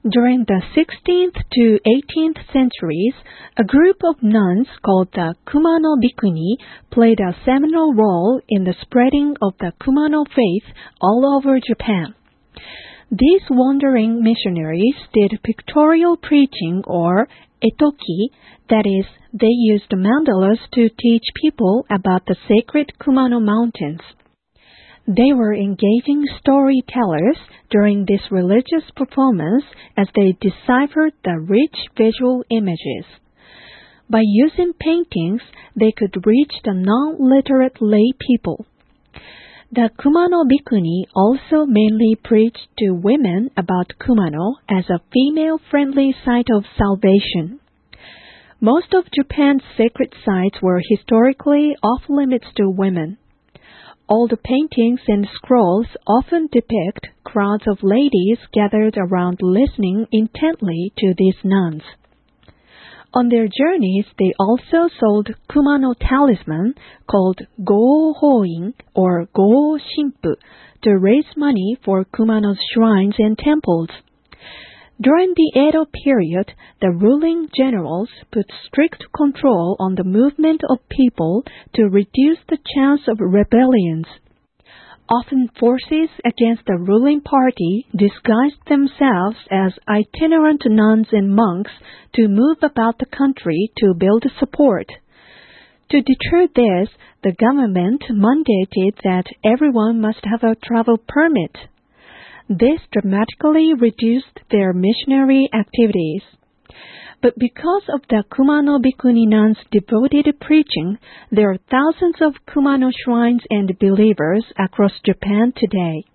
During the 16th to 18th centuries, a group of nuns called the Kumano Bhikkhuni played a seminal role in the spreading of the Kumano faith all over Japan. These wandering missionaries did pictorial preaching or etoki, that is, they used mandalas to teach people about the sacred Kumano Mountains. They were engaging storytellers during this religious performance as they deciphered the rich visual images. By using paintings, they could reach the non-literate lay people. The Kumano Bhikkhuni also mainly preached to women about Kumano as a female-friendly site of salvation. Most of Japan's sacred sites were historically off-limits to women. All the paintings and scrolls often depict crowds of ladies gathered around listening intently to these nuns. On their journeys, they also sold Kumano talisman called Go Hoin or Go Shimpu to raise money for Kumano's shrines and temples. During the Edo period, the ruling generals put strict control on the movement of people to reduce the chance of rebellions. Often forces against the ruling party disguised themselves as itinerant nuns and monks to move about the country to build support. To deter this, the government mandated that everyone must have a travel permit. This dramatically reduced their missionary activities. But because of the Kumano Bhikkhuni nuns' devoted preaching, there are thousands of Kumano shrines and believers across Japan today.